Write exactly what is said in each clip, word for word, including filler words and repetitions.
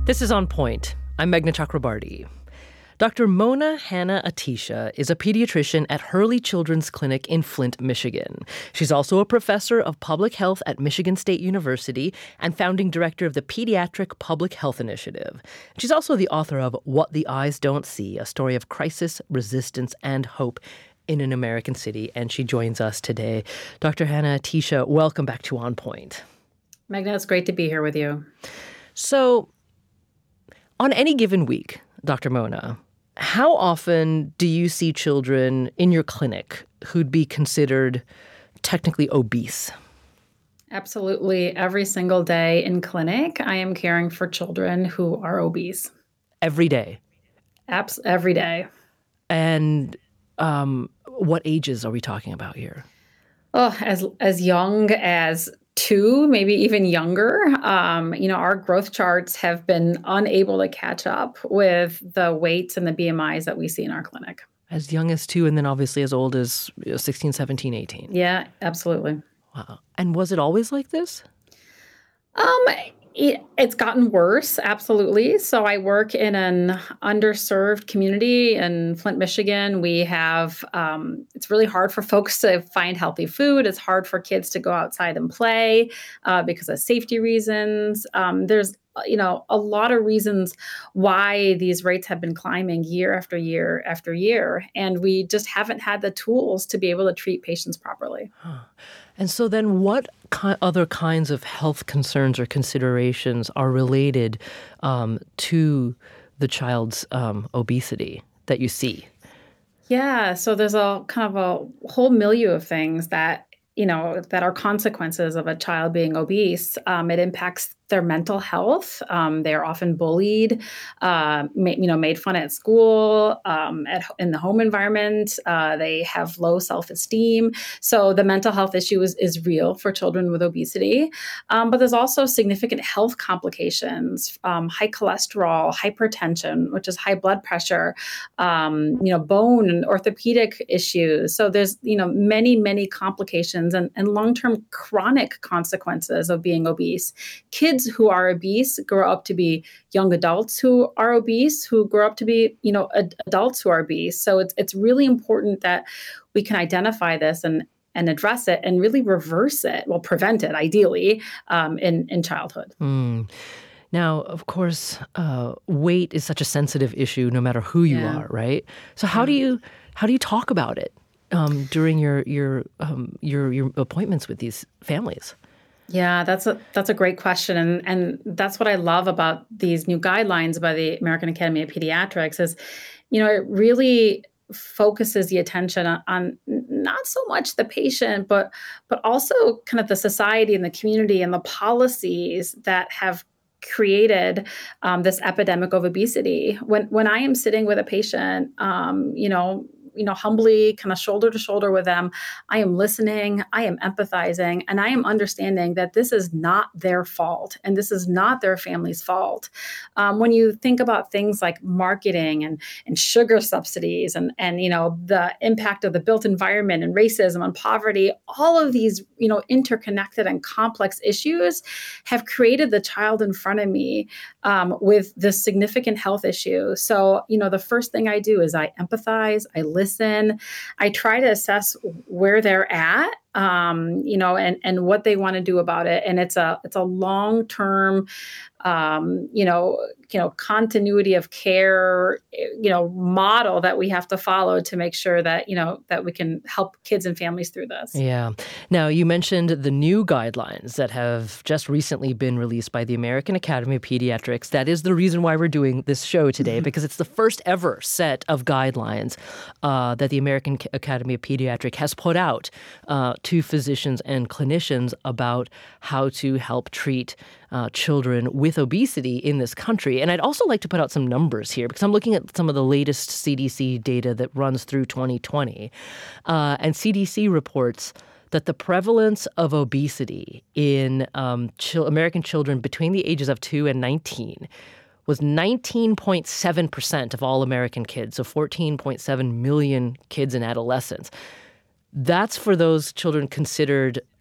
This is On Point. I'm Meghna Chakrabarty. Doctor Mona Hanna-Attisha is a pediatrician at Hurley Children's Clinic in Flint, Michigan. She's also a professor of public health at Michigan State University and founding director of the Pediatric Public Health Initiative. She's also the author of What the Eyes Don't See, a story of crisis, resistance, and hope in an American city. And she joins us today. Doctor Hanna-Attisha, welcome back to On Point. Meghna, it's great to be here with you. So, on any given week, Doctor Mona, how often do you see children in your clinic who'd be considered technically obese? Absolutely. Every single day in clinic, I am caring for children who are obese. Every day? Abs- every day. And um, what ages are we talking about here? Oh, as as young as two, maybe even younger. Um, you know, our growth charts have been unable to catch up with the weights and the B M Is that we see in our clinic. As young as two, and then obviously as old as sixteen, seventeen, eighteen. Yeah, absolutely. Wow. And was it always like this? Um, it, it's gotten worse, absolutely. So I work in an underserved community in Flint, Michigan. We have, um, it's really hard for folks to find healthy food. It's hard for kids to go outside and play uh, because of safety reasons. Um, there's, you know, a lot of reasons why these rates have been climbing year after year after year. And we just haven't had the tools to be able to treat patients properly. Huh. And so then what ki- other kinds of health concerns or considerations are related um, to the child's um, obesity that you see? Yeah, so there's a kind of a whole milieu of things that, you know, that are consequences of a child being obese. Um, it impacts their mental health. Um, they are often bullied, uh, ma- you know, made fun at school, um, at in the home environment. Uh, they have low self-esteem. So the mental health issue is, is real for children with obesity. Um, but there's also significant health complications, um, high cholesterol, hypertension, which is high blood pressure, um, you know, bone and orthopedic issues. So there's, you know, many, many complications and, and long-term chronic consequences of being obese. Kids who are obese grow up to be young adults who are obese, who grow up to be, you know, ad- adults who are obese. So it's it's really important that we can identify this and and address it and really reverse it, well, prevent it, ideally, um, in, in childhood. Mm. Now, of course, uh, weight is such a sensitive issue no matter who you Yeah. are, right? So how Yeah. do you how do you talk about it um, during your your um, your your appointments with these families? Yeah, that's a that's a great question, and and that's what I love about these new guidelines by the American Academy of Pediatrics is, you know, it really focuses the attention on, on not so much the patient, but but also kind of the society and the community and the policies that have created um, this epidemic of obesity. When when I am sitting with a patient, um, you know. you know, humbly, kind of shoulder to shoulder with them, I am listening, I am empathizing, and I am understanding that this is not their fault and this is not their family's fault. Um, when you think about things like marketing and, and sugar subsidies and, and, you know, the impact of the built environment and racism and poverty, all of these, you know, interconnected and complex issues have created the child in front of me um, with this significant health issue. So, you know, the first thing I do is I empathize, I listen, Listen, I try to assess where they're at, um, you know, and and what they want to do about it. And it's a it's a long term, um, you know, you know, continuity of care, you know, model that we have to follow to make sure that, you know, that we can help kids and families through this. Yeah. Now, you mentioned the new guidelines that have just recently been released by the American Academy of Pediatrics. That is the reason why we're doing this show today, because it's the first ever set of guidelines uh, that the American Academy of Pediatrics has put out uh, to physicians and clinicians about how to help treat uh, children with obesity in this country. And I'd also like to put out some numbers here because I'm looking at some of the latest C D C data that runs through twenty twenty. Uh, and C D C reports that the prevalence of obesity in um, ch- American children between the ages of two and nineteen was nineteen point seven percent of all American kids, so fourteen point seven million kids and adolescents. That's for those children considered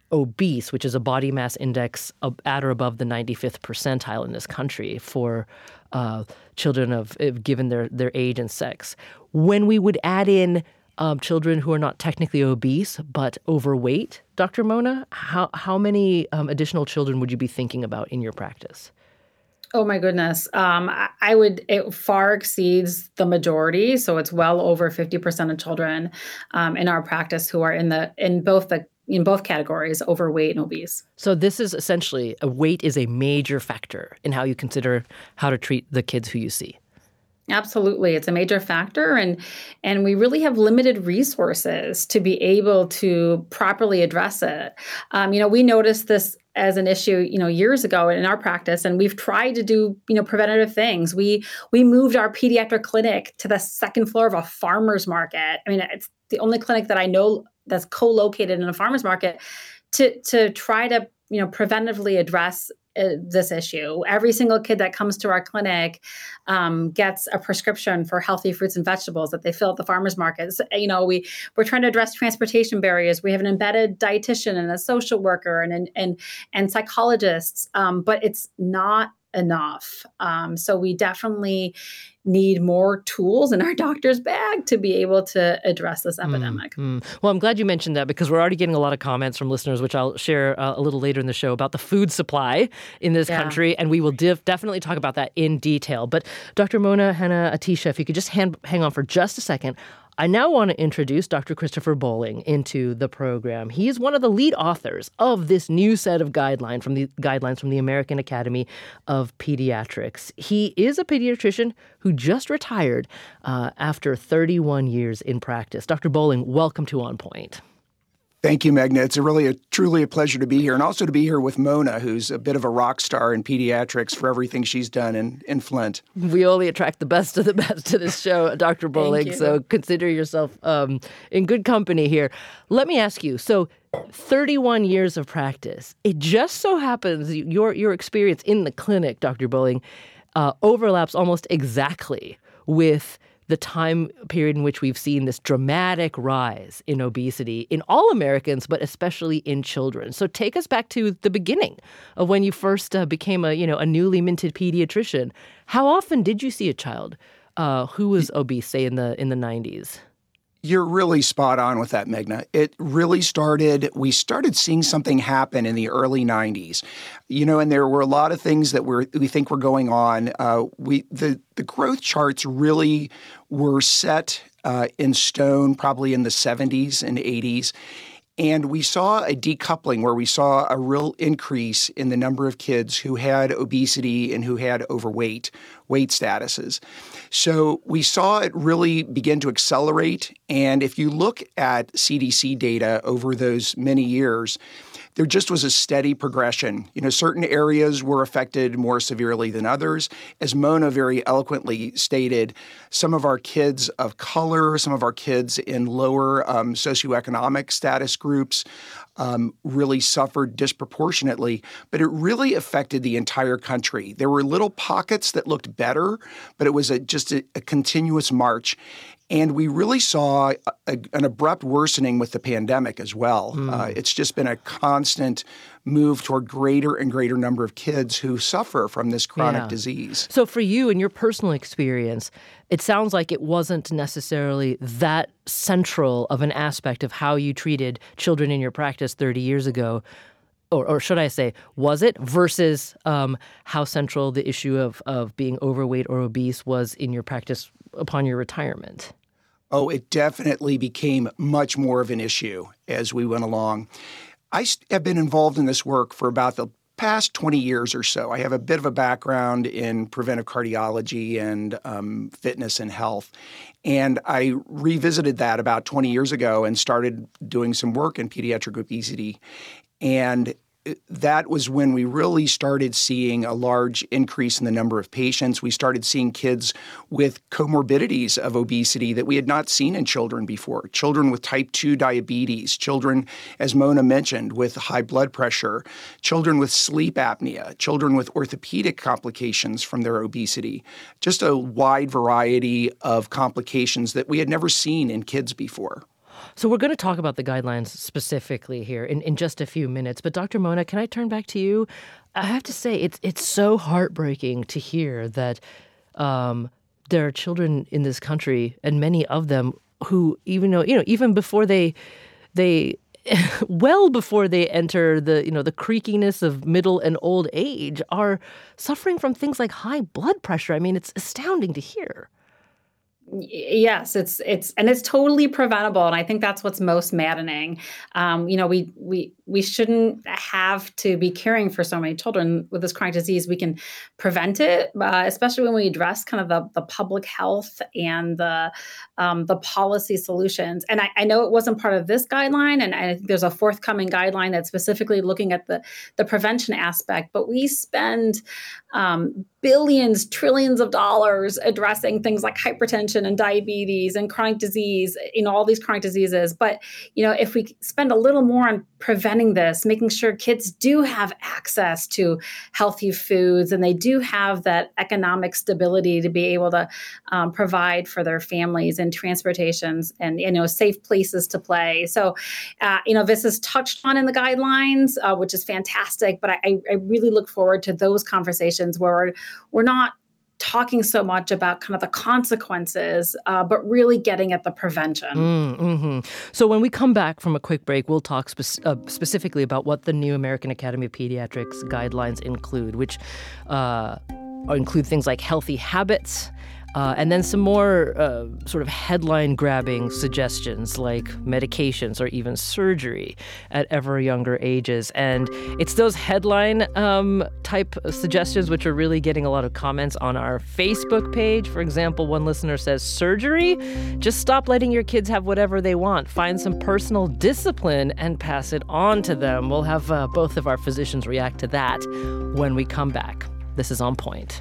obese, which is a body mass index at or above the ninety-fifth percentile in this country for uh, children of, given their, their age and sex. When we would add in um, children who are not technically obese but overweight, Doctor Mona, how, how many um, additional children would you be thinking about in your practice? Oh my goodness. Um, I, I would, it far exceeds the majority. So it's well over fifty percent of children um, in our practice who are in the, in both the, in both categories, overweight and obese. So this is essentially, a weight is a major factor in how you consider how to treat the kids who you see. Absolutely. It's a major factor. And, and we really have limited resources to be able to properly address it. Um, you know, we noticed this as an issue, you know, years ago in our practice, and we've tried to do, you know, preventative things. We, we moved our pediatric clinic to the second floor of a farmer's market. I mean, it's the only clinic that I know that's co-located in a farmer's market to, to try to, you know, preventively address uh, this issue. Every single kid that comes to our clinic um, gets a prescription for healthy fruits and vegetables that they fill at the farmer's markets. You know, we, we're trying to address transportation barriers. We have an embedded dietitian and a social worker and, and, and, and psychologists, um, but it's not enough. Um, so we definitely need more tools in our doctor's bag to be able to address this epidemic. Mm, mm. Well, I'm glad you mentioned that because we're already getting a lot of comments from listeners, which I'll share uh, a little later in the show, about the food supply in this yeah. country. And we will div- definitely talk about that in detail. But Doctor Mona Hanna-Attisha, if you could just hand, hang on for just a second. I now want to introduce Doctor Christopher Bolling into the program. He is one of the lead authors of this new set of guideline from the guidelines from the American Academy of Pediatrics. He is a pediatrician who just retired uh, after thirty-one years in practice. Doctor Bolling, welcome to On Point. Thank you, Meghna. It's a really a, truly a pleasure to be here, and also to be here with Mona, who's a bit of a rock star in pediatrics for everything she's done in, in Flint. We only attract the best of the best to this show, Doctor Bolling, so consider yourself um, in good company here. Let me ask you, so thirty-one years of practice, it just so happens your, your experience in the clinic, Doctor Bolling, uh, overlaps almost exactly with the time period in which we've seen this dramatic rise in obesity in all Americans, but especially in children. So take us back to the beginning of when you first uh, became a, you know, a newly minted pediatrician. How often did you see a child uh, who was obese, say in the in the nineties? You're really spot on with that, Meghna. It really started, we started seeing something happen in the early nineties. You know, and there were a lot of things that we're, we think were going on. Uh, we the, the growth charts really were set uh, in stone probably in the seventies and eighties. And we saw a decoupling where we saw a real increase in the number of kids who had obesity and who had overweight weight statuses. So we saw it really begin to accelerate. And if you look at C D C data over those many years, there just was a steady progression. You know, certain areas were affected more severely than others. As Mona very eloquently stated, some of our kids of color, some of our kids in lower um, socioeconomic status groups um, really suffered disproportionately, but it really affected the entire country. There were little pockets that looked better, but it was a, just a, a continuous march. And we really saw a, an abrupt worsening with the pandemic as well. Mm. Uh, it's just been a constant move toward greater and greater number of kids who suffer from this chronic yeah. disease. So for you, in your personal experience, it sounds like it wasn't necessarily that central of an aspect of how you treated children in your practice thirty years ago. Or, or should I say, was it, versus um, how central the issue of, of being overweight or obese was in your practice upon your retirement? Oh, it definitely became much more of an issue as we went along. I have been involved in this work for about the past twenty years or so. I have a bit of a background in preventive cardiology and um, fitness and health. And I revisited that about twenty years ago and started doing some work in pediatric obesity. And that was when we really started seeing a large increase in the number of patients. We started seeing kids with comorbidities of obesity that we had not seen in children before. Children with type two diabetes, children, as Mona mentioned, with high blood pressure, children with sleep apnea, children with orthopedic complications from their obesity. Just a wide variety of complications that we had never seen in kids before. So we're going to talk about the guidelines specifically here in, in just a few minutes. But Doctor Mona, can I turn back to you? I have to say, it's it's so heartbreaking to hear that um, there are children in this country, and many of them who, even though, you know, even before they they well before they enter the, you know, the creakiness of middle and old age, are suffering from things like high blood pressure. I mean, it's astounding to hear. Yes, it's it's and it's totally preventable, and I think that's what's most maddening. Um, you know, we we we shouldn't have to be caring for so many children with this chronic disease. We can prevent it, uh, especially when we address kind of the, the public health and the um, the policy solutions. And I, I know it wasn't part of this guideline, and I think there's a forthcoming guideline that's specifically looking at the the prevention aspect. But we spend um, billions, trillions of dollars addressing things like hypertension and diabetes and chronic disease, you know, all these chronic diseases. But, you know, if we spend a little more on preventing this, making sure kids do have access to healthy foods and they do have that economic stability to be able to um, provide for their families and transportations and, you know, safe places to play. So, uh, you know, this is touched on in the guidelines, uh, which is fantastic. But I, I really look forward to those conversations where we're, we're not talking so much about kind of the consequences, uh, but really getting at the prevention. Mm, mm-hmm. So when we come back from a quick break, we'll talk spe- uh, specifically about what the new American Academy of Pediatrics guidelines include, which uh, include things like healthy habits, Uh, and then some more uh, sort of headline-grabbing suggestions like medications or even surgery at ever younger ages. And it's those headline-type um, suggestions which are really getting a lot of comments on our Facebook page. For example, one listener says, surgery? Just stop letting your kids have whatever they want. Find some personal discipline and pass it on to them. We'll have uh, both of our physicians react to that when we come back. This is On Point.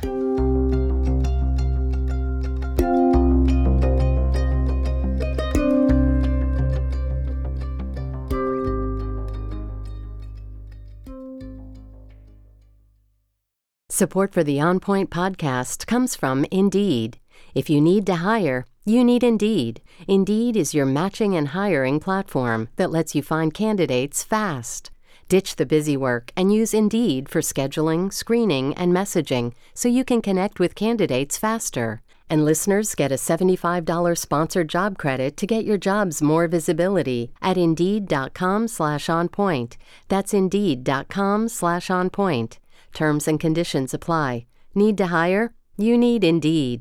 Support for the On Point podcast comes from Indeed. If you need to hire, you need Indeed. Indeed is your matching and hiring platform that lets you find candidates fast. Ditch the busy work and use Indeed for scheduling, screening, and messaging so you can connect with candidates faster. And listeners get a seventy-five dollars sponsored job credit to get your jobs more visibility at Indeed.com slash on point. That's Indeed.com slash on point. Terms and conditions apply. Need to hire? You need Indeed.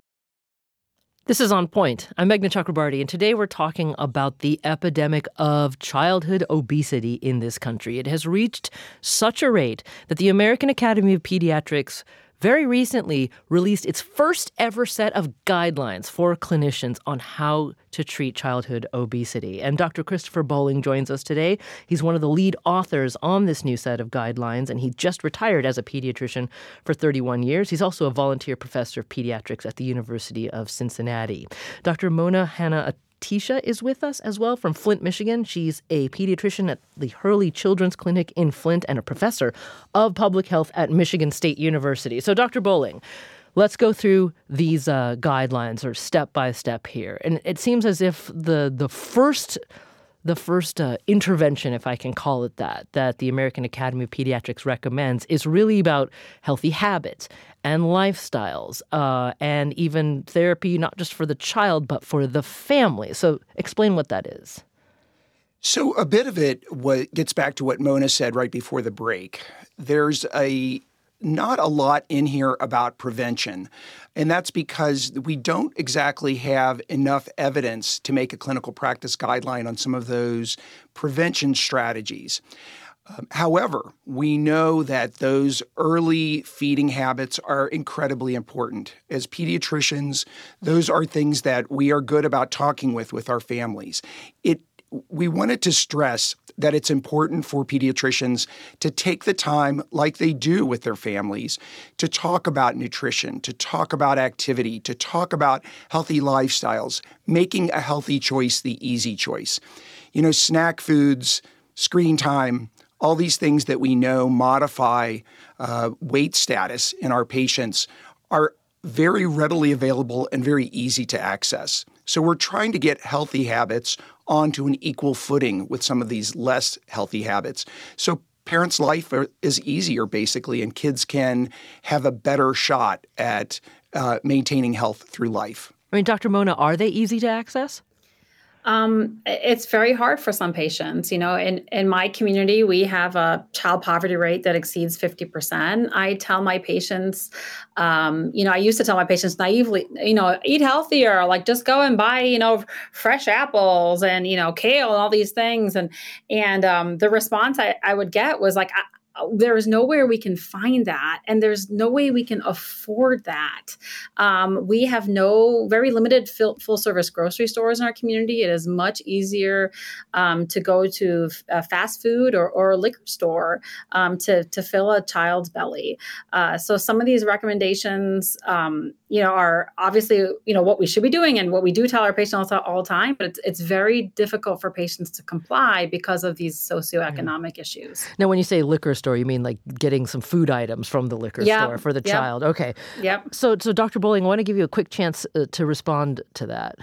This is On Point. I'm Meghna Chakrabarti, and today we're talking about the epidemic of childhood obesity in this country. It has reached such a rate that the American Academy of Pediatrics very recently released its first ever set of guidelines for clinicians on how to treat childhood obesity. And Doctor Christopher Bowling joins us today. He's one of the lead authors on this new set of guidelines, and he just retired as a pediatrician for thirty-one years. He's also a volunteer professor of pediatrics at the University of Cincinnati. Doctor Mona Hanna Atisha is with us as well from Flint, Michigan. She's a pediatrician at the Hurley Children's Clinic in Flint and a professor of public health at Michigan State University. So, Doctor Bowling, let's go through these uh, guidelines or step by step here. And it seems as if the the first the first uh, intervention, if I can call it that, that the American Academy of Pediatrics recommends is really about healthy habits and lifestyles, uh, and even therapy, not just for the child, but for the family. So explain what that is. So a bit of it what gets back to what Mona said right before the break. There's a not a lot in here about prevention, and that's because we don't exactly have enough evidence to make a clinical practice guideline on some of those prevention strategies. Um, however, we know that those early feeding habits are incredibly important. As pediatricians, those are things that we are good about talking with with our families. It we wanted to stress that it's important for pediatricians to take the time, like they do with their families, to talk about nutrition, to talk about activity, to talk about healthy lifestyles, making a healthy choice the easy choice. You know, snack foods, screen time, all these things that we know modify uh, weight status in our patients are very readily available and very easy to access. So we're trying to get healthy habits onto an equal footing with some of these less healthy habits. So parents' life are, is easier, basically, and kids can have a better shot at uh, maintaining health through life. I mean, Doctor Mona, are they easy to access? Um, it's very hard for some patients. You know, in, in my community, we have a child poverty rate that exceeds fifty percent. I tell my patients, um, you know, I used to tell my patients naively, you know, eat healthier, like just go and buy, you know, fresh apples and, you know, kale and all these things. And, and um, the response I, I would get was like, I, there is nowhere we can find that, and there's no way we can afford that. Um, we have no very limited full, full service grocery stores in our community. It is much easier um, to go to a fast food or, or a liquor store um, to to fill a child's belly. Uh, so some of these recommendations, um, you know, are obviously you know what we should be doing and what we do tell our patients all, all the time. But it's it's very difficult for patients to comply because of these socioeconomic yeah. issues. Now, when you say liquor store, you mean like getting some food items from the liquor yep. store for the yep. child? Okay. Yep. So, so Doctor Bowling, I want to give you a quick chance uh, to respond to that.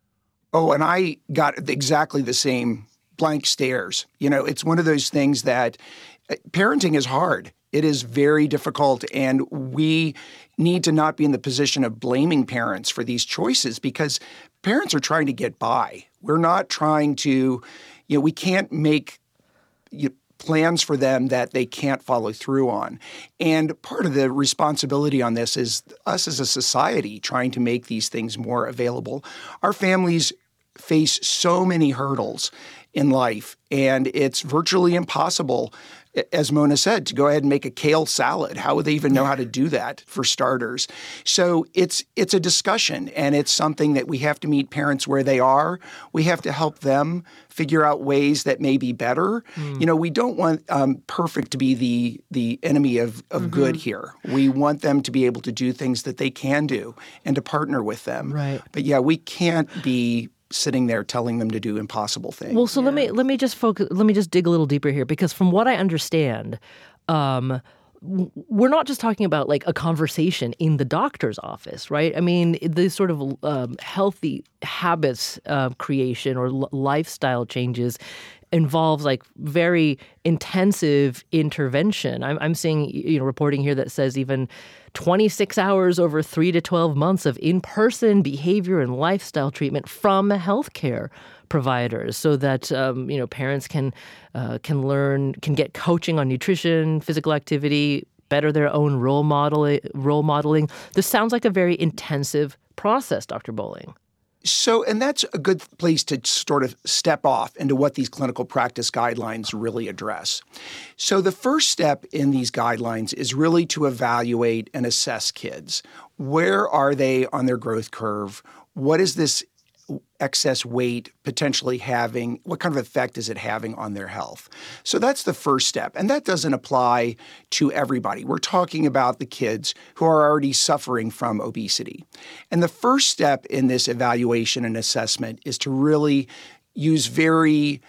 Oh, and I got exactly the same blank stares. You know, it's one of those things that uh, parenting is hard. It is very difficult, and we need to not be in the position of blaming parents for these choices because parents are trying to get by. We're not trying to, you know, we can't make you, plans for them that they can't follow through on. And part of the responsibility on this is us as a society trying to make these things more available. Our families face so many hurdles in life, and it's virtually impossible, as Mona said, to go ahead and make a kale salad. How would they even know how to do that, for starters? So it's it's a discussion, and it's something that we have to meet parents where they are. We have to help them figure out ways that may be better. Mm. You know, we don't want um, perfect to be the the enemy of, of mm-hmm. good here. We want them to be able to do things that they can do and to partner with them. Right. But yeah, we can't be sitting there telling them to do impossible things. Well, so yeah. let me let me just focus. Let me just dig a little deeper here, because from what I understand, um, we're not just talking about like a conversation in the doctor's office, right? I mean, the sort of um, healthy habits uh, creation or l- lifestyle changes involves like very intensive intervention. I'm, I'm seeing, you know, reporting here that says even twenty-six hours over three to twelve months of in-person behavior and lifestyle treatment from healthcare providers, so that um, you know parents can uh, can learn, can get coaching on nutrition, physical activity, better their own role model role modeling. This sounds like a very intensive process, Doctor Bowling. So, and that's a good place to sort of step off into what these clinical practice guidelines really address. So the first step in these guidelines is really to evaluate and assess kids. Where are they on their growth curve? What is this excess weight potentially having? What kind of effect is it having on their health? So that's the first step. And that doesn't apply to everybody. We're talking about the kids who are already suffering from obesity. And the first step in this evaluation and assessment is to really use very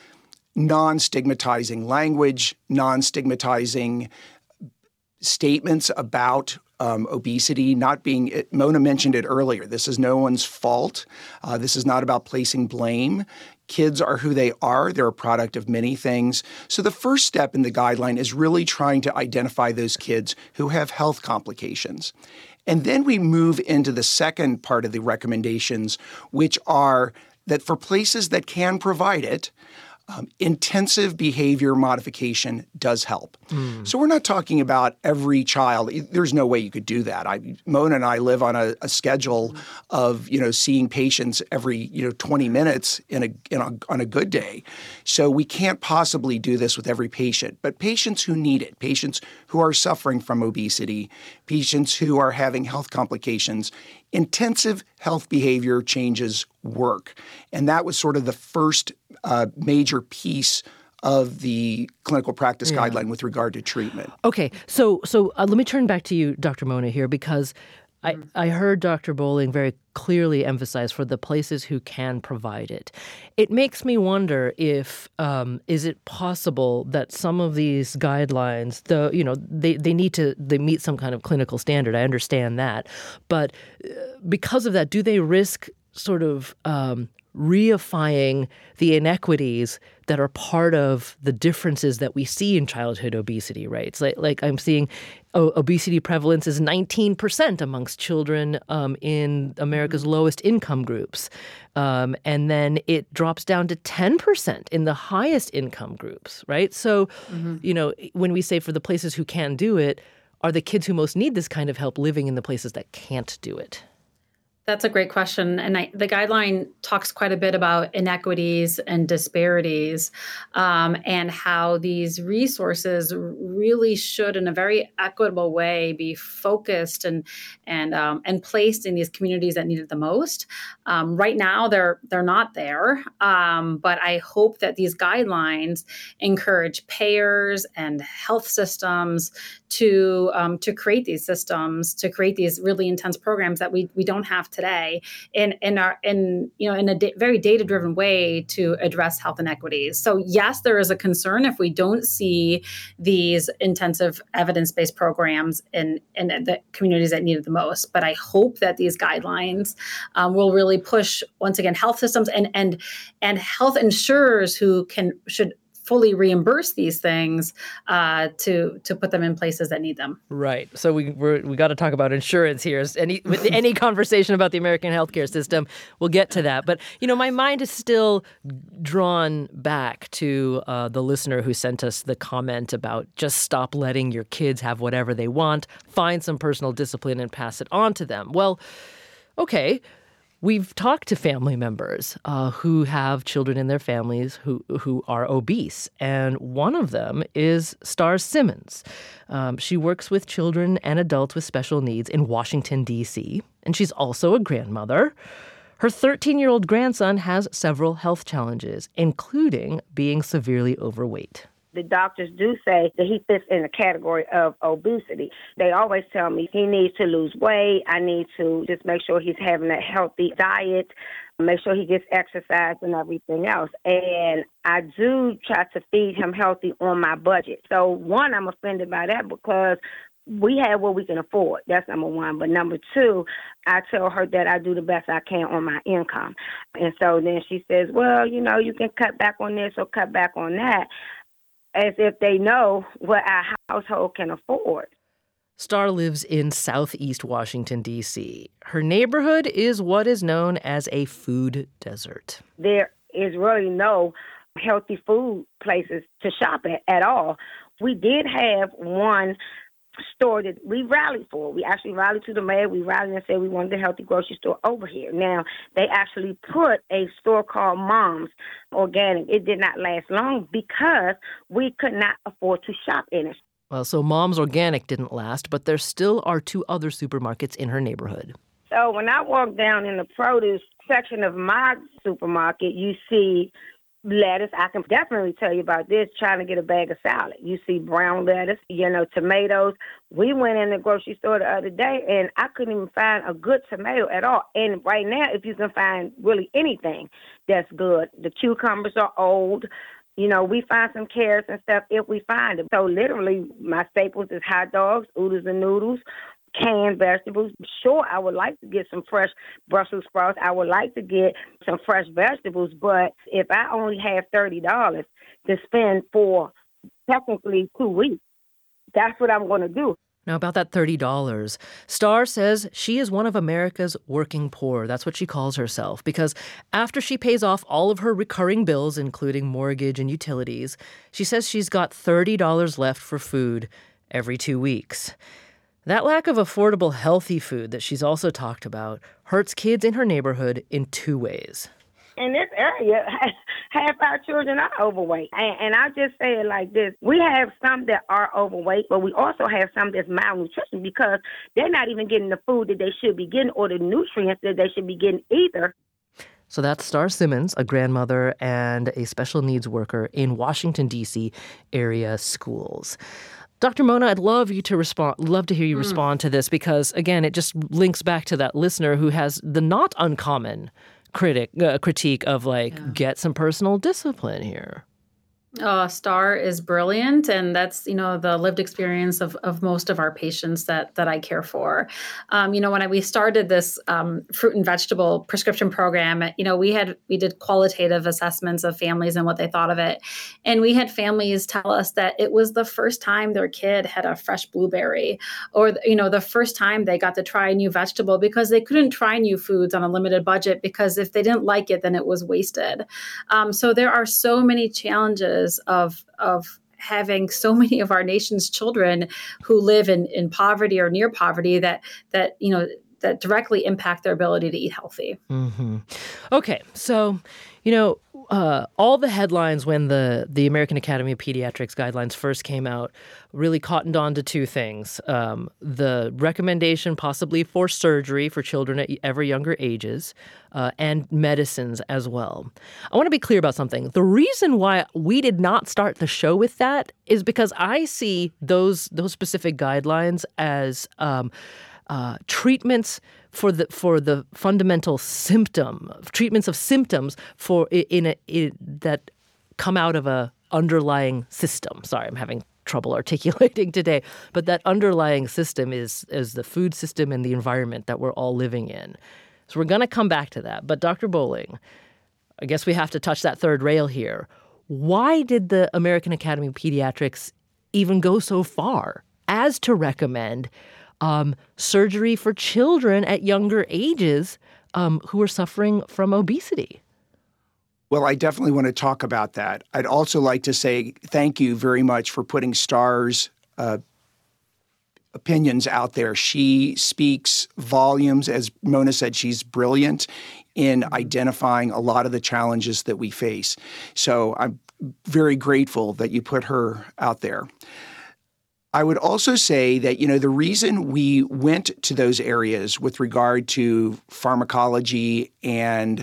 non-stigmatizing language, non-stigmatizing statements about Um, obesity, not being, it, Mona mentioned it earlier, this is no one's fault. Uh, this is not about placing blame. Kids are who they are. They're a product of many things. So the first step in the guideline is really trying to identify those kids who have health complications. And then we move into the second part of the recommendations, which are that for places that can provide it, Um, intensive behavior modification does help. Mm. So we're not talking about every child. There's no way you could do that. I, Mona and I live on a, a schedule of, you know, seeing patients every, you know, twenty minutes in a, in a on a good day. So we can't possibly do this with every patient. But patients who need it, patients who are suffering from obesity, patients who are having health complications, intensive health behavior changes work. And that was sort of the first uh, major piece of the clinical practice yeah. guideline with regard to treatment. Okay, so so uh, let me turn back to you, Doctor Mona, here, because I, I heard Doctor Bowling very clearly emphasize for the places who can provide it. It makes me wonder if, um, is it possible that some of these guidelines, the you know, they, they need to, they meet some kind of clinical standard. I understand that. But because of that, do they risk sort of um, reifying the inequities that are part of the differences that we see in childhood obesity, right? It's like, like I'm seeing o- obesity prevalence is nineteen percent amongst children um, in America's mm-hmm. lowest income groups. Um, and then it drops down to ten percent in the highest income groups, right? So, mm-hmm. you know, when we say for the places who can do it, are the kids who most need this kind of help living in the places that can't do it? That's a great question. And I, the guideline talks quite a bit about inequities and disparities um, and how these resources really should, in a very equitable way, be focused and and um, and placed in these communities that need it the most. Um, right now, they're they're not there. Um, but I hope that these guidelines encourage payers and health systems to um, to create these systems, to create these really intense programs that we we don't have today, in in our in you know in a da- very data driven way to address health inequities. So yes, there is a concern if we don't see these intensive evidence based programs in in the communities that need it the most. But I hope that these guidelines um, will really push once again health systems and and and health insurers who can should. fully reimburse these things uh, to to put them in places that need them. Right. So we we're, we got to talk about insurance here. Any with any conversation about the American healthcare system, we'll get to that. But you know, my mind is still drawn back to uh, the listener who sent us the comment about just stop letting your kids have whatever they want, find some personal discipline, and pass it on to them. Well, okay. We've talked to family members uh, who have children in their families who who are obese, and one of them is Star Simmons. Um, she works with children and adults with special needs in Washington, D C, and she's also a grandmother. Her thirteen-year-old grandson has several health challenges, including being severely overweight. The doctors do say that he fits in the category of obesity. They always tell me he needs to lose weight. I need to just make sure he's having a healthy diet, make sure he gets exercise and everything else. And I do try to feed him healthy on my budget. So, one, I'm offended by that because we have what we can afford. That's number one. But number two, I tell her that I do the best I can on my income. And so then she says, well, you know, you can cut back on this or cut back on that, as if they know what our household can afford. Star lives in southeast Washington, D C. Her neighborhood is what is known as a food desert. There is really no healthy food places to shop at at all. We did have one store that we rallied for. We actually rallied to the mayor. We rallied and said we wanted a healthy grocery store over here. Now, they actually put a store called Mom's Organic. It did not last long because we could not afford to shop in it. Well, so Mom's Organic didn't last, but there still are two other supermarkets in her neighborhood. So when I walk down in the produce section of my supermarket, you see lettuce. I can definitely tell you about this, trying to get a bag of salad. You see brown lettuce, you know, tomatoes. We went in the grocery store the other day, and I couldn't even find a good tomato at all. And right now, if you can find really anything that's good, the cucumbers are old. You know, we find some carrots and stuff if we find them. So literally, my staples is hot dogs, oodles and noodles, canned vegetables. Sure, I would like to get some fresh Brussels sprouts. I would like to get some fresh vegetables. But if I only have thirty dollars to spend for technically two weeks, that's what I'm going to do. Now, about that thirty dollars, Star says she is one of America's working poor. That's what she calls herself, because after she pays off all of her recurring bills, including mortgage and utilities, she says she's got thirty dollars left for food every two weeks. That lack of affordable, healthy food that she's also talked about hurts kids in her neighborhood in two ways. In this area, half our children are overweight. And, and I just say it like this. We have some that are overweight, but we also have some that's malnutrition because they're not even getting the food that they should be getting or the nutrients that they should be getting either. So that's Star Simmons, a grandmother and a special needs worker in Washington, D C area schools. Doctor Mona, I'd love you to respond. Love to hear you mm. respond to this because, again, it just links back to that listener who has the not uncommon critic uh, critique of like, yeah. get some personal discipline here. Uh, STAR is brilliant, and that's you know the lived experience of, of most of our patients that that I care for. Um, you know, when I, we started this um, fruit and vegetable prescription program, you know, we had we did qualitative assessments of families and what they thought of it, and we had families tell us that it was the first time their kid had a fresh blueberry, or you know, the first time they got to try a new vegetable because they couldn't try new foods on a limited budget because if they didn't like it, then it was wasted. Um, so there are so many challenges of of having so many of our nation's children who live in, in poverty or near poverty that that you know that directly impact their ability to eat healthy. Mm-hmm. Okay, so you know uh, all the headlines when the the American Academy of Pediatrics guidelines first came out really cottoned on to two things: um, the recommendation possibly for surgery for children at ever younger ages, uh, and medicines as well. I want to be clear about something. The reason why we did not start the show with that is because I see those those specific guidelines as um, uh, treatments for the for the fundamental symptom, treatments of symptoms for in a in, that come out of a underlying system. Sorry, I'm having trouble articulating today, but that underlying system is is the food system and the environment that we're all living in. So we're going to come back to that. But Doctor Bowling, I guess we have to touch that third rail here. Why did the American Academy of Pediatrics even go so far as to recommend um, surgery for children at younger ages um, who are suffering from obesity? Well, I definitely want to talk about that. I'd also like to say thank you very much for putting STAR's uh, opinions out there. She speaks volumes. As Mona said, she's brilliant in identifying a lot of the challenges that we face. So I'm very grateful that you put her out there. I would also say that, you know, the reason we went to those areas with regard to pharmacology and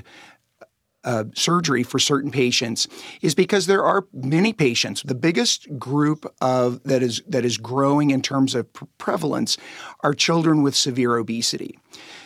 Uh, surgery for certain patients is because there are many patients. The biggest group of that is that is growing in terms of pre- prevalence are children with severe obesity.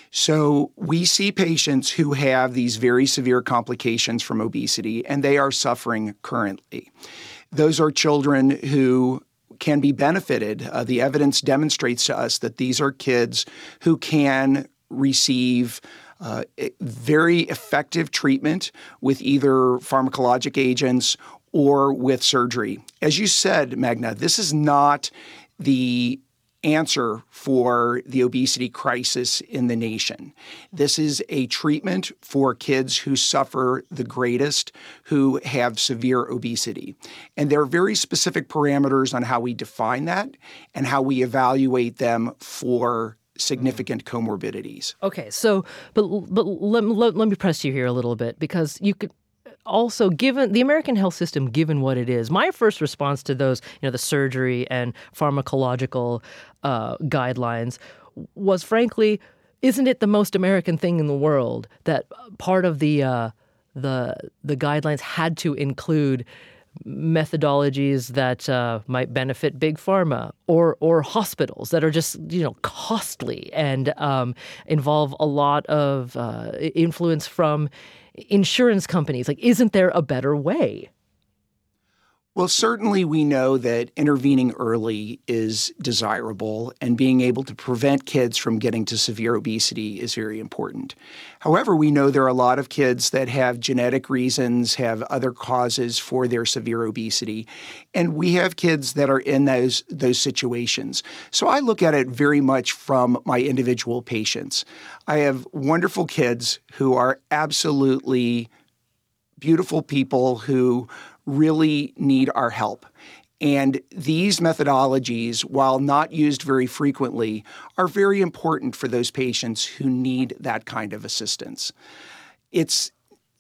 So we see patients who have these very severe complications from obesity, and they are suffering currently. Those are children who can be benefited. Uh, the evidence demonstrates to us that these are kids who can receive Uh, very effective treatment with either pharmacologic agents or with surgery. As you said, Magna, this is not the answer for the obesity crisis in the nation. This is a treatment for kids who suffer the greatest, who have severe obesity. And there are very specific parameters on how we define that and how we evaluate them for significant comorbidities. Okay, so but but let, let, let me press you here a little bit, because you could also, given the American health system, given what it is, my first response to those, you know, the surgery and pharmacological uh, guidelines was, frankly, isn't it the most American thing in the world that part of the uh, the the guidelines had to include methodologies that uh, might benefit big pharma or or hospitals that are just, you know, costly and um, involve a lot of uh, influence from insurance companies? Like, isn't there a better way? Well, certainly we know that intervening early is desirable, and being able to prevent kids from getting to severe obesity is very important. However, we know there are a lot of kids that have genetic reasons, have other causes for their severe obesity, and we have kids that are in those, those situations. So I look at it very much from my individual patients. I have wonderful kids who are absolutely beautiful people who really need our help. And these methodologies, while not used very frequently, are very important for those patients who need that kind of assistance. It's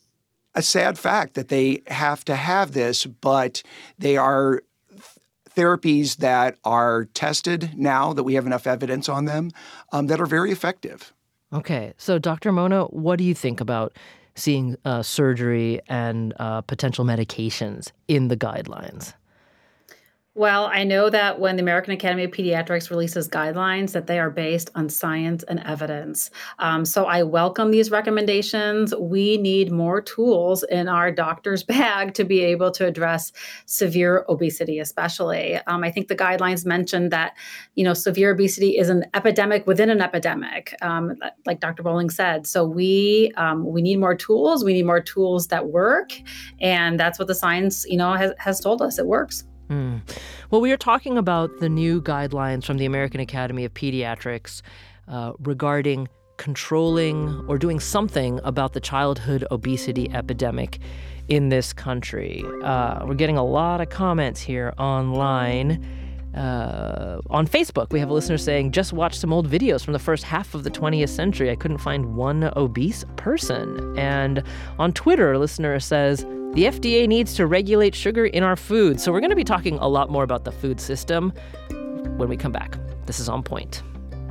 a sad fact that they have to have this, but they are therapies that are tested now, that we have enough evidence on them, um, that are very effective. Okay, so Doctor Mona, what do you think about seeing uh, surgery and uh, potential medications in the guidelines? Well, I know that when the American Academy of Pediatrics releases guidelines, that they are based on science and evidence. Um, so I welcome these recommendations. We need more tools in our doctor's bag to be able to address severe obesity, especially. Um, I think the guidelines mentioned that, you know, severe obesity is an epidemic within an epidemic, um, like Doctor Bowling said. So we um, we need more tools. We need more tools that work, and that's what the science, you know, has, has told us. It works. Mm. Well, we are talking about the new guidelines from the American Academy of Pediatrics uh, regarding controlling or doing something about the childhood obesity epidemic in this country. Uh, we're getting a lot of comments here online. Uh, on Facebook, we have a listener saying, just watched some old videos from the first half of the twentieth century. I couldn't find one obese person. And on Twitter, a listener says, the F D A needs to regulate sugar in our food. So we're going to be talking a lot more about the food system when we come back. This is On Point.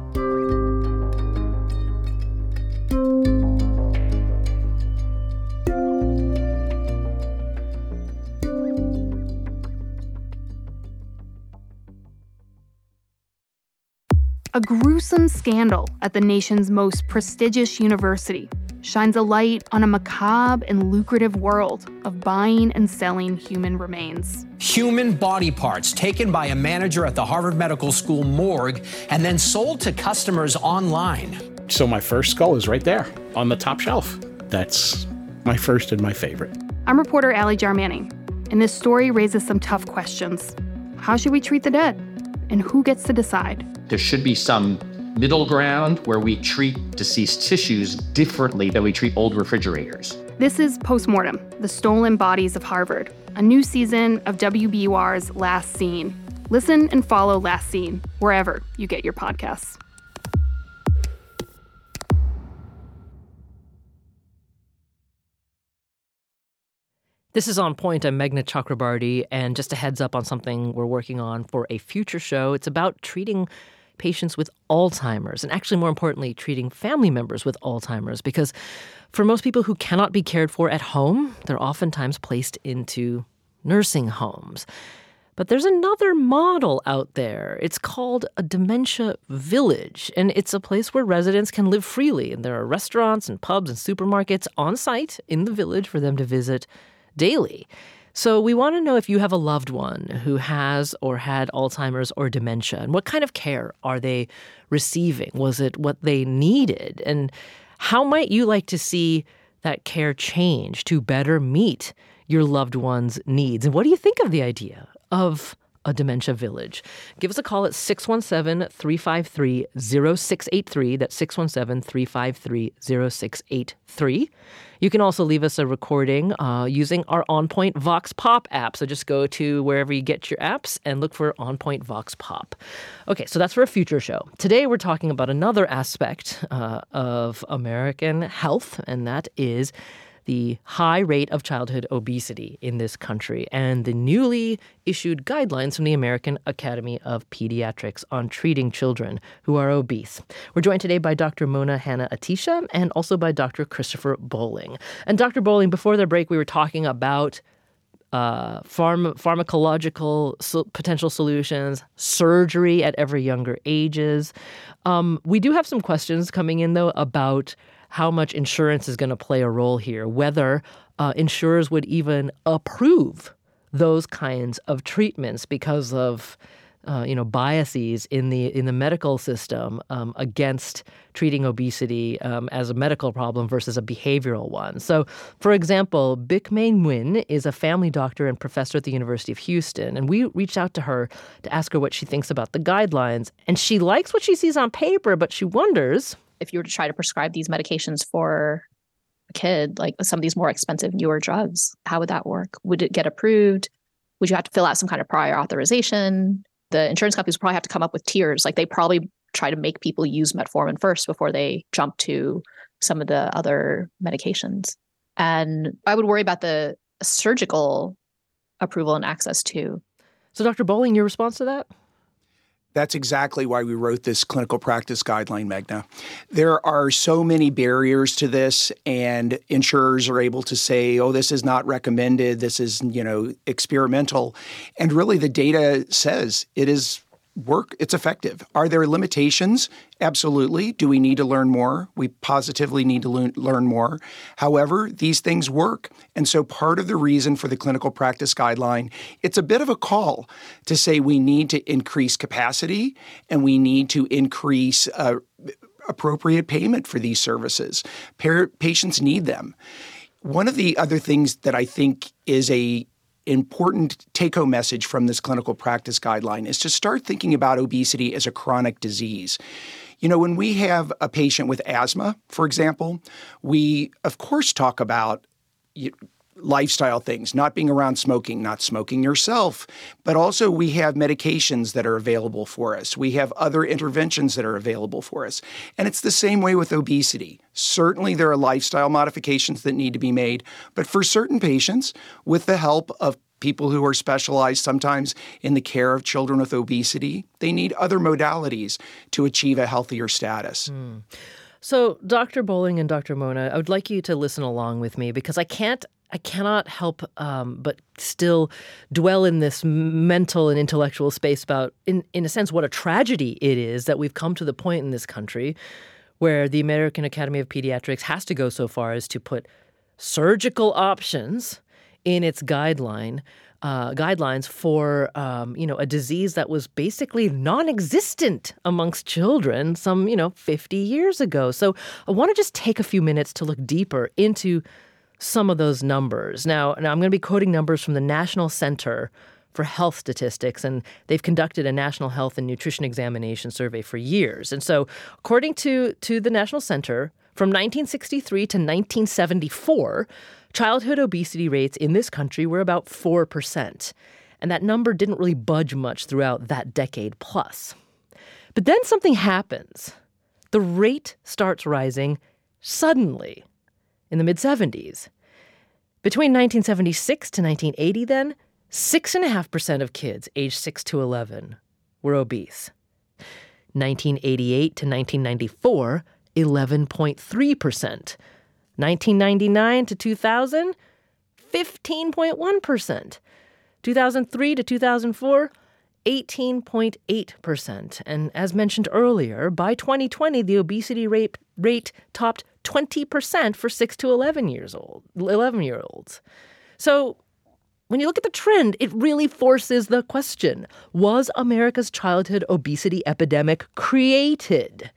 A gruesome scandal at the nation's most prestigious university shines a light on a macabre and lucrative world of buying and selling human remains. Human body parts taken by a manager at the Harvard Medical School morgue and then sold to customers online. So my first skull is right there on the top shelf. That's my first and my favorite. I'm reporter Allie Jarmanning, and this story raises some tough questions. How should we treat the dead? And who gets to decide? There should be some middle ground where we treat deceased tissues differently than we treat old refrigerators. This is Postmortem, the Stolen Bodies of Harvard, a new season of W B U R's Last Scene. Listen and follow Last Scene wherever you get your podcasts. This is On Point. I'm Meghna Chakrabarti, and just a heads up on something we're working on for a future show. It's about treating patients with Alzheimer's, and actually, more importantly, treating family members with Alzheimer's, because for most people who cannot be cared for at home, they're oftentimes placed into nursing homes. But there's another model out there. It's called a dementia village, and it's a place where residents can live freely, and there are restaurants and pubs and supermarkets on site in the village for them to visit daily. So we want to know if you have a loved one who has or had Alzheimer's or dementia, and what kind of care are they receiving? Was it what they needed? And how might you like to see that care change to better meet your loved one's needs? And what do you think of the idea of a dementia village? Give us a call at six one seven, three five three, zero six eight three. That's six one seven, three five three, zero six eight three. You can also leave us a recording uh, using our On Point Vox Pop app. So just go to wherever you get your apps and look for On Point Vox Pop. Okay, so that's for a future show. Today we're talking about another aspect uh, of American health, and that is the high rate of childhood obesity in this country and the newly issued guidelines from the American Academy of Pediatrics on treating children who are obese. We're joined today by Doctor Mona Hanna-Attisha and also by Doctor Christopher Bowling. And Doctor Bowling, before the break, we were talking about uh, pharm- pharmacological so- potential solutions, surgery at ever younger ages. Um, we do have some questions coming in, though, about how much insurance is going to play a role here, whether uh, insurers would even approve those kinds of treatments because of, uh, you know, biases in the in the medical system um, against treating obesity um, as a medical problem versus a behavioral one. So, for example, Bik May Nguyen is a family doctor and professor at the University of Houston, and we reached out to her to ask her what she thinks about the guidelines. And she likes what she sees on paper, but she wonders, if you were to try to prescribe these medications for a kid, like some of these more expensive, newer drugs, how would that work? Would it get approved? Would you have to fill out some kind of prior authorization? The insurance companies would probably have to come up with tiers. Like they probably try to make people use metformin first before they jump to some of the other medications. And I would worry about the surgical approval and access too. So Doctor Bowling, your response to that? That's exactly why we wrote this clinical practice guideline, Meghna. There are so many barriers to this, and insurers are able to say, oh, this is not recommended, this is, you know, experimental. And really the data says it is work, it's effective. Are there limitations? Absolutely. Do we need to learn more? We positively need to le- learn more. However, these things work. And so part of the reason for the clinical practice guideline, it's a bit of a call to say we need to increase capacity and we need to increase uh, appropriate payment for these services. Pa- patients need them. One of the other things that I think is a important take-home message from this clinical practice guideline is to start thinking about obesity as a chronic disease. You know, when we have a patient with asthma, for example, we, of course, talk about lifestyle things, not being around smoking, not smoking yourself, but also we have medications that are available for us. We have other interventions that are available for us. And it's the same way with obesity. Certainly there are lifestyle modifications that need to be made, but for certain patients, with the help of people who are specialized sometimes in the care of children with obesity, they need other modalities to achieve a healthier status. Mm. So, Doctor Bowling and Doctor Mona, I would like you to listen along with me because I can't I cannot help um, but still dwell in this mental and intellectual space about, in, in a sense, what a tragedy it is that we've come to the point in this country where the American Academy of Pediatrics has to go so far as to put surgical options in its guideline uh, guidelines for um, you know a disease that was basically non-existent amongst children some you know fifty years ago. So I want to just take a few minutes to look deeper into some of those numbers. Now, now I'm going to be quoting numbers from the National Center for Health Statistics, and they've conducted a national health and nutrition examination survey for years. And so according to, to the National Center, from nineteen sixty-three to nineteen seventy-four, childhood obesity rates in this country were about four percent. And that number didn't really budge much throughout that decade plus. But then something happens. The rate starts rising suddenly in the mid-seventies. Between nineteen seventy-six to nineteen eighty, then, six point five percent of kids aged six to eleven were obese. nineteen eighty-eight to nineteen ninety-four, eleven point three percent. nineteen ninety-nine to two thousand, fifteen point one percent. two thousand three to two thousand four, eighteen point eight percent. And as mentioned earlier, by twenty twenty, the obesity rate, rate topped twenty percent for six to eleven years old, eleven-year-olds. So when you look at the trend, it really forces the question, was America's childhood obesity epidemic created?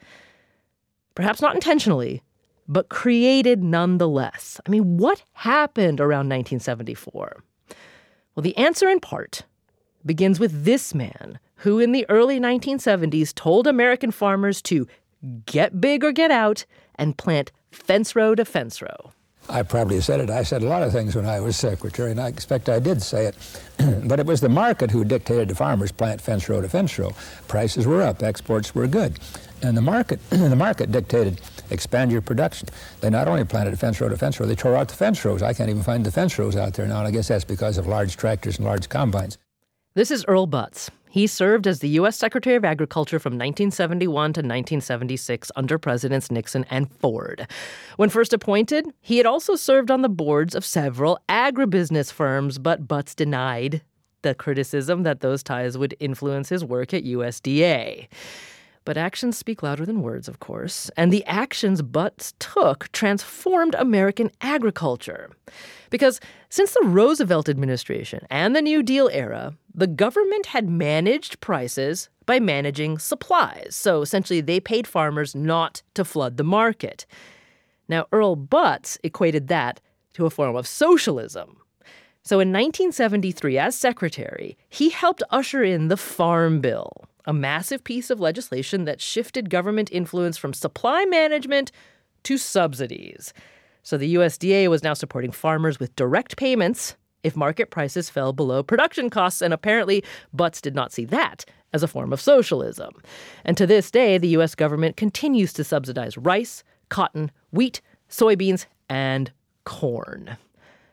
Perhaps not intentionally, but created nonetheless. I mean, what happened around nineteen seventy-four? Well, the answer in part begins with this man who in the early nineteen seventies told American farmers to get big or get out and plant fence row to fence row. I probably said it. I said a lot of things when I was secretary, and I expect I did say it. But it was the market who dictated to farmers plant fence row to fence row. Prices were up, exports were good. And the market the market dictated, expand your production. They not only planted fence row to fence row, they tore out the fence rows. I can't even find the fence rows out there now, and I guess that's because of large tractors and large combines. This is Earl Butz. He served as the U S Secretary of Agriculture from nineteen seventy-one to nineteen seventy-six under Presidents Nixon and Ford. When first appointed, he had also served on the boards of several agribusiness firms, but Butz denied the criticism that those ties would influence his work at U S D A. But actions speak louder than words, of course, and the actions Butz took transformed American agriculture. Because since the Roosevelt administration and the New Deal era, the government had managed prices by managing supplies. So essentially, they paid farmers not to flood the market. Now, Earl Butz equated that to a form of socialism. So in nineteen seventy-three, as secretary, he helped usher in the Farm Bill, a massive piece of legislation that shifted government influence from supply management to subsidies. So the U S D A was now supporting farmers with direct payments if market prices fell below production costs, and apparently Butz did not see that as a form of socialism. And to this day, the U S government continues to subsidize rice, cotton, wheat, soybeans, and corn.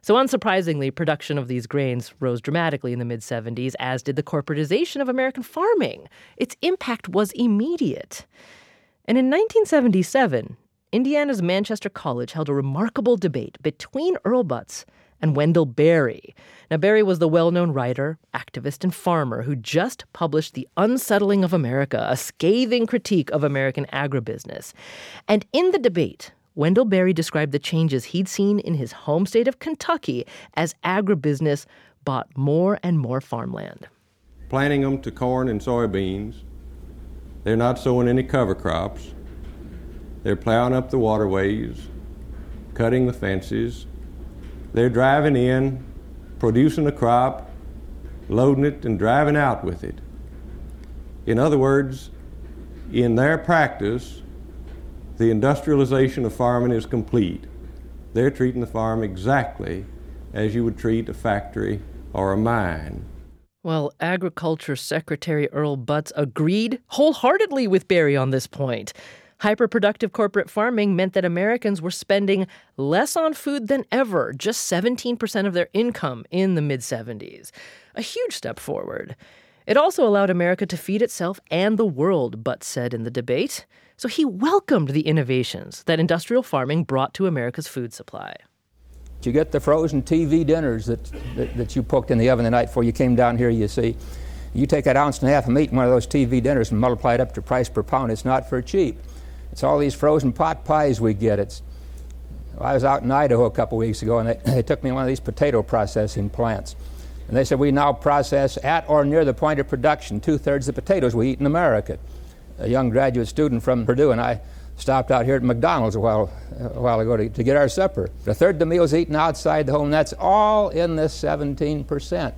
So unsurprisingly, production of these grains rose dramatically in the mid-seventies, as did the corporatization of American farming. Its impact was immediate. And in nineteen seventy-seven, Indiana's Manchester College held a remarkable debate between Earl Butz and Wendell Berry. Now, Berry was the well-known writer, activist, and farmer who just published The Unsettling of America, a scathing critique of American agribusiness. And in the debate, Wendell Berry described the changes he'd seen in his home state of Kentucky as agribusiness bought more and more farmland. Planting them to corn and soybeans. They're not sowing any cover crops. They're plowing up the waterways, cutting the fences. They're driving in, producing a crop, loading it, and driving out with it. In other words, in their practice, the industrialization of farming is complete. They're treating the farm exactly as you would treat a factory or a mine. Well, Agriculture Secretary Earl Butz agreed wholeheartedly with Berry on this point. Hyperproductive corporate farming meant that Americans were spending less on food than ever, just seventeen percent of their income in the mid-seventies. A huge step forward. It also allowed America to feed itself and the world, Butz said in the debate. So he welcomed the innovations that industrial farming brought to America's food supply. You get the frozen T V dinners that, that, that you poked in the oven the night before you came down here, you see. You take that ounce and a half of meat in one of those T V dinners and multiply it up to price per pound. It's not for cheap. It's all these frozen pot pies we get. It's, I was out in Idaho a couple weeks ago, and they, they took me to one of these potato processing plants. And they said, we now process at or near the point of production two-thirds of the potatoes we eat in America. A young graduate student from Purdue and I stopped out here at McDonald's a while, a while ago to, to get our supper. A third of the meals eaten outside the home, and that's all in this seventeen percent.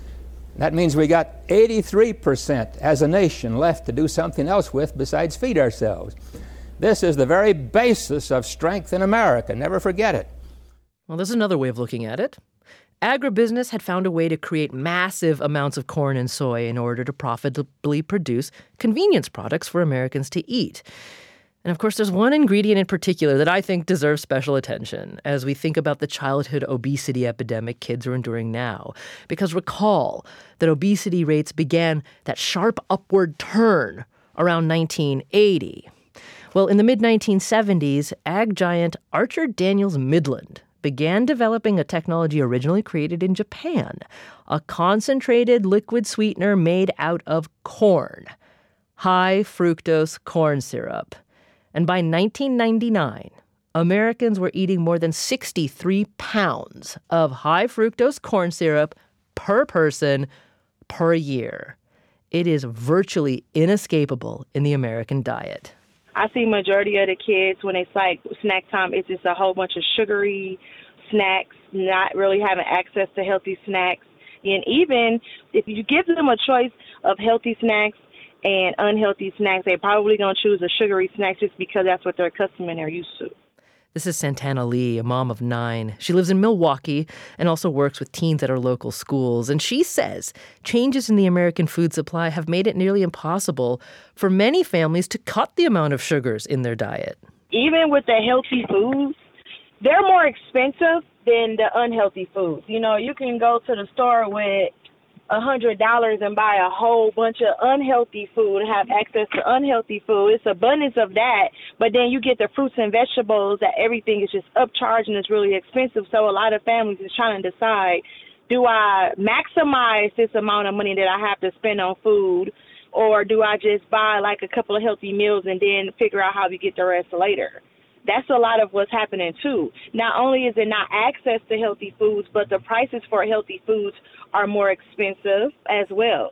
That means we got eighty-three percent as a nation left to do something else with besides feed ourselves. This is the very basis of strength in America. Never forget it. Well, there's another way of looking at it. Agribusiness had found a way to create massive amounts of corn and soy in order to profitably produce convenience products for Americans to eat. And of course, there's one ingredient in particular that I think deserves special attention as we think about the childhood obesity epidemic kids are enduring now. Because recall that obesity rates began that sharp upward turn around nineteen eighty. Well, in the mid nineteen seventies, ag giant Archer Daniels Midland began developing a technology originally created in Japan, a concentrated liquid sweetener made out of corn, high fructose corn syrup. And by nineteen ninety-nine, Americans were eating more than sixty-three pounds of high fructose corn syrup per person per year. It is virtually inescapable in the American diet. I see majority of the kids, when it's like snack time, it's just a whole bunch of sugary snacks, not really having access to healthy snacks. And even if you give them a choice of healthy snacks and unhealthy snacks, they're probably going to choose a sugary snack just because that's what they're accustomed and they're used to. This is Santana Lee, a mom of nine. She lives in Milwaukee and also works with teens at her local schools. And she says changes in the American food supply have made it nearly impossible for many families to cut the amount of sugars in their diet. Even with the healthy foods, they're more expensive than the unhealthy foods. You know, you can go to the store with one hundred dollars and buy a whole bunch of unhealthy food and have access to unhealthy food. It's abundance of that, but then you get the fruits and vegetables that everything is just upcharged and it's really expensive. So a lot of families is trying to decide, do I maximize this amount of money that I have to spend on food, or do I just buy like a couple of healthy meals and then figure out how to get the rest later? That's a lot of what's happening, too. Not only is it not access to healthy foods, but the prices for healthy foods are more expensive as well.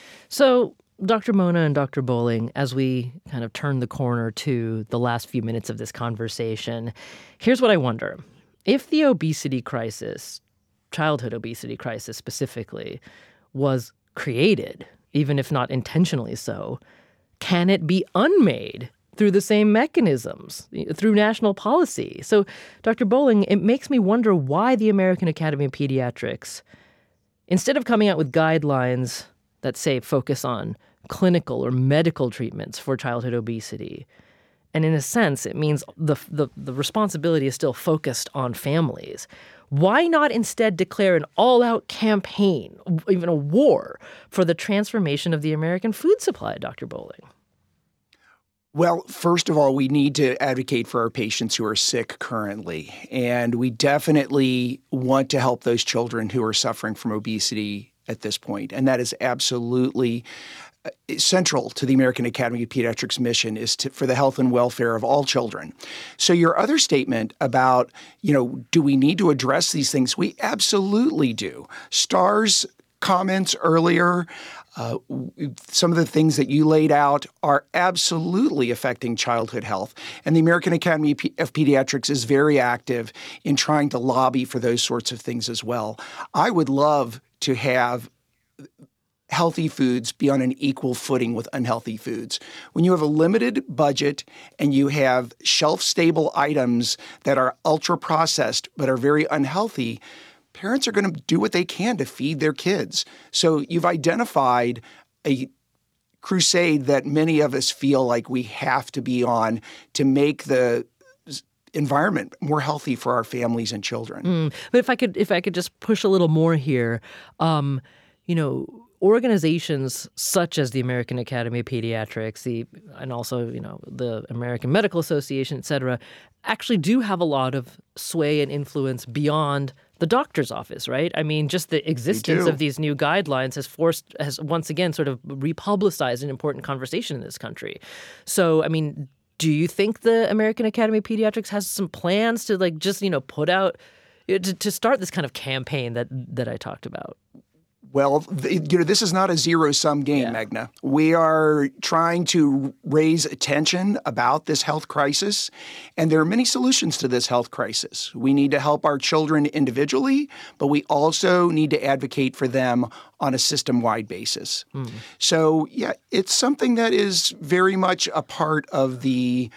So, Doctor Mona and Doctor Bowling, as we kind of turn the corner to the last few minutes of this conversation, here's what I wonder. If the obesity crisis, childhood obesity crisis specifically, was created, even if not intentionally so, can it be unmade through the same mechanisms, through national policy? So, Doctor Bowling, it makes me wonder why the American Academy of Pediatrics, instead of coming out with guidelines that say focus on clinical or medical treatments for childhood obesity, And in a sense, it means the, the, the responsibility is still focused on families. Why not instead declare an all-out campaign, even a war, for the transformation of the American food supply, Doctor Bowling? Well, first of all, we need to advocate for our patients who are sick currently. And we definitely want to help those children who are suffering from obesity at this point. And that is absolutely central to the American Academy of Pediatrics' mission, is to, for the health and welfare of all children. So your other statement about, you know, do we need to address these things? We absolutely do. STARS comments earlier, uh, some of the things that you laid out are absolutely affecting childhood health. And the American Academy of Pediatrics is very active in trying to lobby for those sorts of things as well. I would love to have healthy foods be on an equal footing with unhealthy foods. When you have a limited budget and you have shelf-stable items that are ultra-processed but are very unhealthy, parents are going to do what they can to feed their kids. So you've identified a crusade that many of us feel like we have to be on to make the environment more healthy for our families and children. Mm. But if I could, if I could just push a little more here, um, you know, organizations such as the American Academy of Pediatrics, the and also, you know, the American Medical Association, et cetera, actually do have a lot of sway and influence beyond the doctor's office, right? I mean, just the existence of these new guidelines has forced, has once again sort of republicized an important conversation in this country. So, I mean, do you think the American Academy of Pediatrics has some plans to, like, just, you know, put out, to, to start this kind of campaign that that I talked about? Well, you know, this is not a zero-sum game, yeah. Meghna. We are trying to raise attention about this health crisis, and there are many solutions to this health crisis. We need to help our children individually, but we also need to advocate for them on a system-wide basis. Mm. So, yeah, it's something that is very much a part of the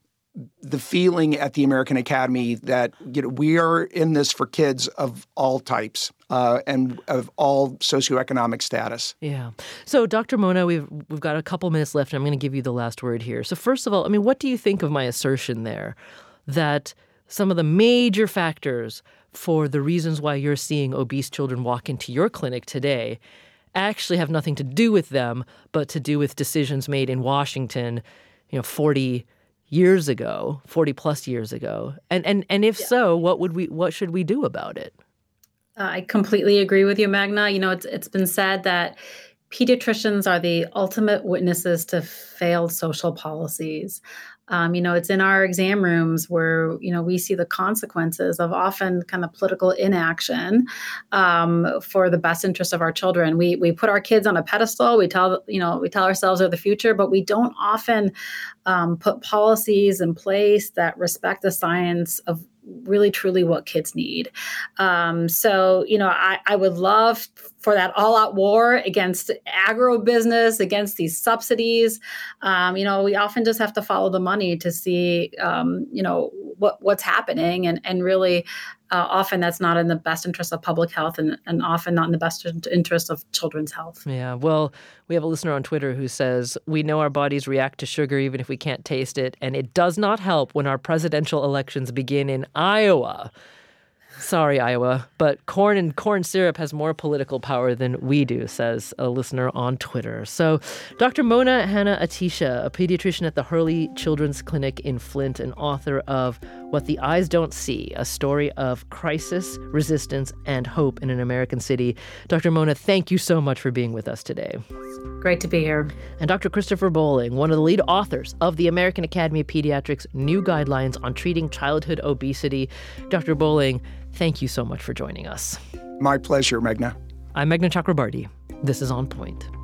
the feeling at the American Academy that, you know, we are in this for kids of all types uh, and of all socioeconomic status. Yeah. So, Doctor Mona, we've we've got a couple minutes left, and I'm going to give you the last word here. So, first of all, I mean, what do you think of my assertion there that some of the major factors for the reasons why you're seeing obese children walk into your clinic today actually have nothing to do with them, but to do with decisions made in Washington, you know, forty years ago, forty plus years ago? And and and if yeah. so, what would we what should we do about it? Uh, I completely agree with you, Meghna. You know, it's it's been said that pediatricians are the ultimate witnesses to failed social policies. Um, you know, it's in our exam rooms where, you know, we see the consequences of often kind of political inaction um, for the best interest of our children. We we put our kids on a pedestal. We tell, you know, we tell ourselves they're the future, but we don't often um, put policies in place that respect the science of really truly what kids need. Um, so, you know, I, I would love for that all-out war against agribusiness, against these subsidies. Um, you know, we often just have to follow the money to see, um, you know, what what's happening. And, and really, uh, often that's not in the best interest of public health and, and often not in the best interest of children's health. Yeah, well, we have a listener on Twitter who says, we know our bodies react to sugar even if we can't taste it, and it does not help when our presidential elections begin in Iowa. Sorry, Iowa, but corn and corn syrup has more political power than we do, says a listener on Twitter. So Doctor Mona Hanna-Attisha, a pediatrician at the Hurley Children's Clinic in Flint and author of What the Eyes Don't See, a story of crisis, resistance, and hope in an American city. Doctor Mona, thank you so much for being with us today. Great to be here. And Doctor Christopher Bowling, one of the lead authors of the American Academy of Pediatrics' new guidelines on treating childhood obesity. Doctor Bowling, thank you so much for joining us. My pleasure, Meghna. I'm Meghna Chakrabarty. This is On Point.